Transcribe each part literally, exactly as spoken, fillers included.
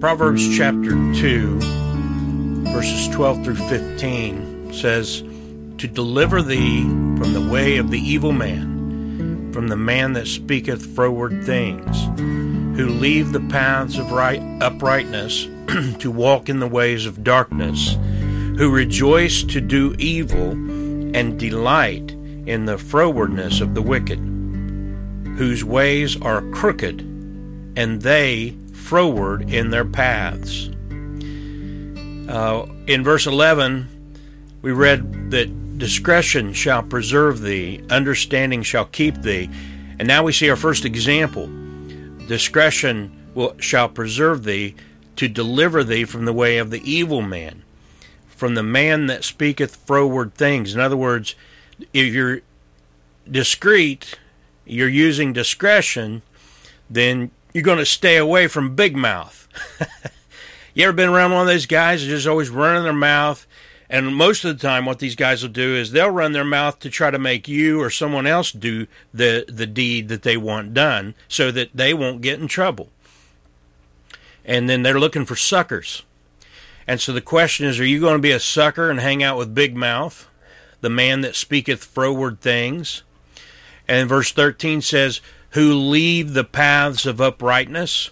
Proverbs chapter two, verses twelve through fifteen says, to deliver thee from the way of the evil man, from the man that speaketh froward things, who leave the paths of right uprightness to walk in the ways of darkness, who rejoice to do evil and delight in the frowardness of the wicked, whose ways are crooked, and they froward in their paths. Uh, in verse eleven, we read that discretion shall preserve thee, understanding shall keep thee. And now we see our first example. Discretion will, shall preserve thee, to deliver thee from the way of the evil man, from the man that speaketh froward things. In other words, if you're discreet, you're using discretion, then you're going to stay away from big mouth. You ever been around one of those guys that just always running their mouth? And most of the time what these guys will do is they'll run their mouth to try to make you or someone else do the, the deed that they want done so that they won't get in trouble. And then they're looking for suckers. And so the question is, are you going to be a sucker and hang out with big mouth, the man that speaketh froward things? And verse thirteen says, who leave the paths of uprightness.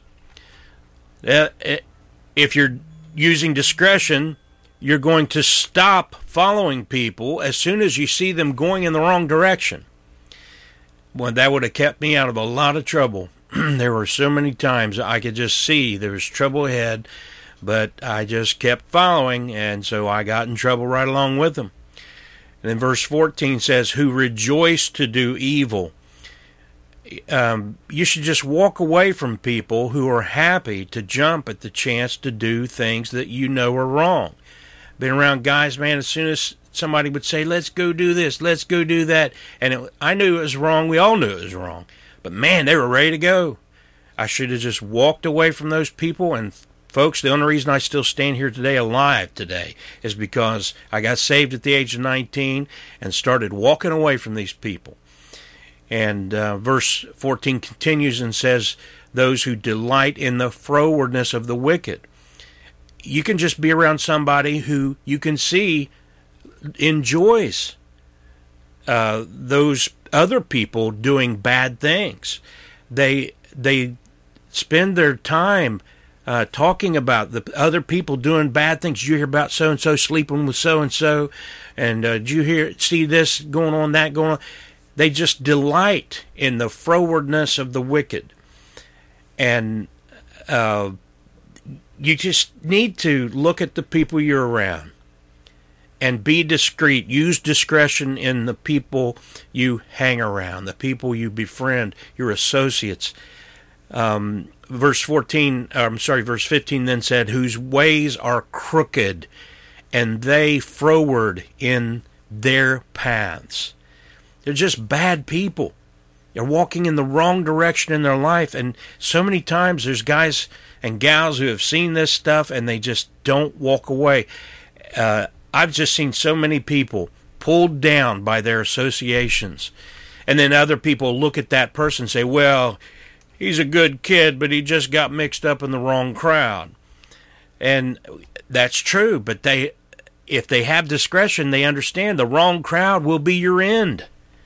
If you're using discretion, you're going to stop following people as soon as you see them going in the wrong direction. Well, that would have kept me out of a lot of trouble. There were so many times I could just see there was trouble ahead, but I just kept following, and so I got in trouble right along with them. And then verse fourteen says, who rejoice to do evil. Um, you should just walk away from people who are happy to jump at the chance to do things that you know are wrong. Been around guys, man, as soon as somebody would say, let's go do this, let's go do that, and it, I knew it was wrong, we all knew it was wrong, but man, they were ready to go. I should have just walked away from those people, and folks, the only reason I still stand here today, alive today, is because I got saved at the age of nineteen and started walking away from these people. And uh, verse fourteen continues and says, those who delight in the frowardness of the wicked. You can just be around somebody who you can see enjoys uh, those other people doing bad things. They they spend their time uh, talking about the other people doing bad things. Did you hear about so-and-so sleeping with so-and-so? And uh, did you hear see this going on, that going on? They just delight in the frowardness of the wicked. And uh, you just need to look at the people you're around and be discreet. Use discretion in the people you hang around, the people you befriend, your associates. Um, verse fourteen, I'm sorry, verse fifteen then said, whose ways are crooked, and they froward in their paths. They're just bad people. They're walking in the wrong direction in their life. And so many times there's guys and gals who have seen this stuff and they just don't walk away. Uh, I've just seen so many people pulled down by their associations. And then other people look at that person and say, well, he's a good kid, but he just got mixed up in the wrong crowd. And that's true, but they, if they have discretion, they understand the wrong crowd will be your end.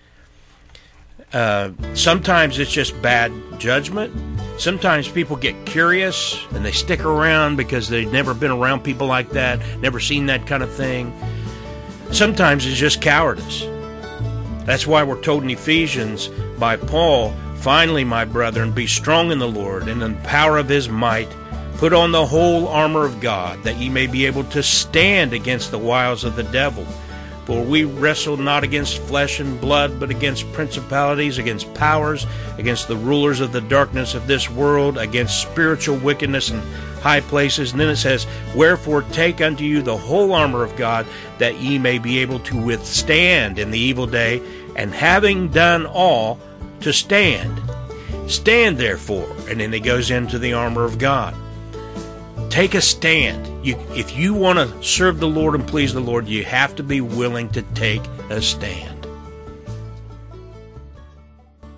Uh, sometimes it's just bad judgment. Sometimes people get curious and they stick around because they've never been around people like that, never seen that kind of thing. Sometimes it's just cowardice. That's why we're told in Ephesians by Paul, finally, my brethren, be strong in the Lord and in the power of his might. Put on the whole armor of God, that ye may be able to stand against the wiles of the devil. For we wrestle not against flesh and blood, but against principalities, against powers, against the rulers of the darkness of this world, against spiritual wickedness in high places. And then it says, wherefore take unto you the whole armor of God, that ye may be able to withstand in the evil day, and having done all, to stand. Stand therefore. And then it goes into the armor of God. Take a stand. You, if you want to serve the Lord and please the Lord, you have to be willing to take a stand.